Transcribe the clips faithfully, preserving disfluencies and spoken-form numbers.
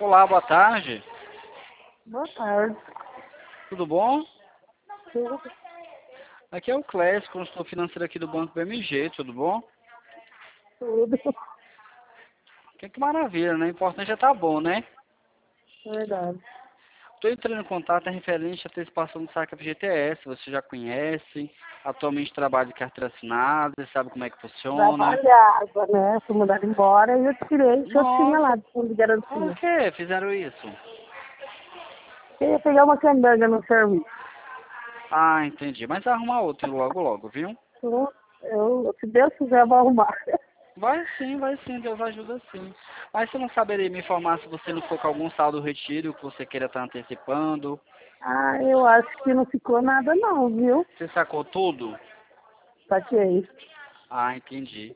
Olá, boa tarde. Boa tarde. Tudo bom? Tudo, Aqui é o Clécio, consultor financeiro aqui do Banco B M G, tudo bom? tudo. Que, que maravilha, né? O importante é estar bom, né? Verdade. Estou entrando em contato é referente à antecipação do saque F G T S, você já conhece, atualmente trabalha de carteira assinada, sabe como é que funciona. Trabalhava, né? Fui mandada embora e eu tirei o que eu tinha lá Nossa, de fundo de por garantia. que fizeram isso? Eu ia pegar uma candanga no serviço. Ah, entendi, mas vai arrumar outro logo logo, viu? Então, eu, se Deus quiser, eu vou arrumar. Vai sim, vai sim, Deus ajuda sim. Mas você não saberia me informar se você não for com algum saldo retiro que você queira estar antecipando? Ah, eu acho que não ficou nada não, viu? Você sacou tudo? Saquei. Ah, entendi.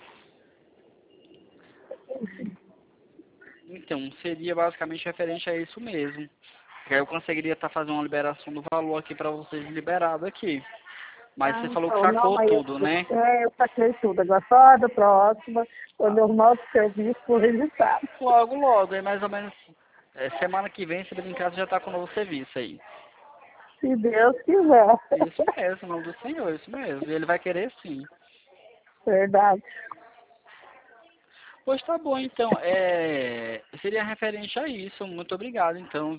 Então, seria basicamente referente a isso mesmo. Porque aí eu conseguiria estar fazendo uma liberação do valor aqui para vocês liberado aqui. Mas Ah, você falou que então, não, sacou mas eu, tudo, né? é, eu saquei tudo. Agora só da próxima, quando Ah, eu arrumar o serviço, vou registrar. logo, logo, aí mais ou menos é, semana que vem, se ele em casa já tá com o novo serviço aí. Se Deus quiser. Isso mesmo, o nome do Senhor, isso mesmo. E ele vai querer sim. Verdade. Pois tá bom, então. É, seria referente a isso. Muito obrigado, então.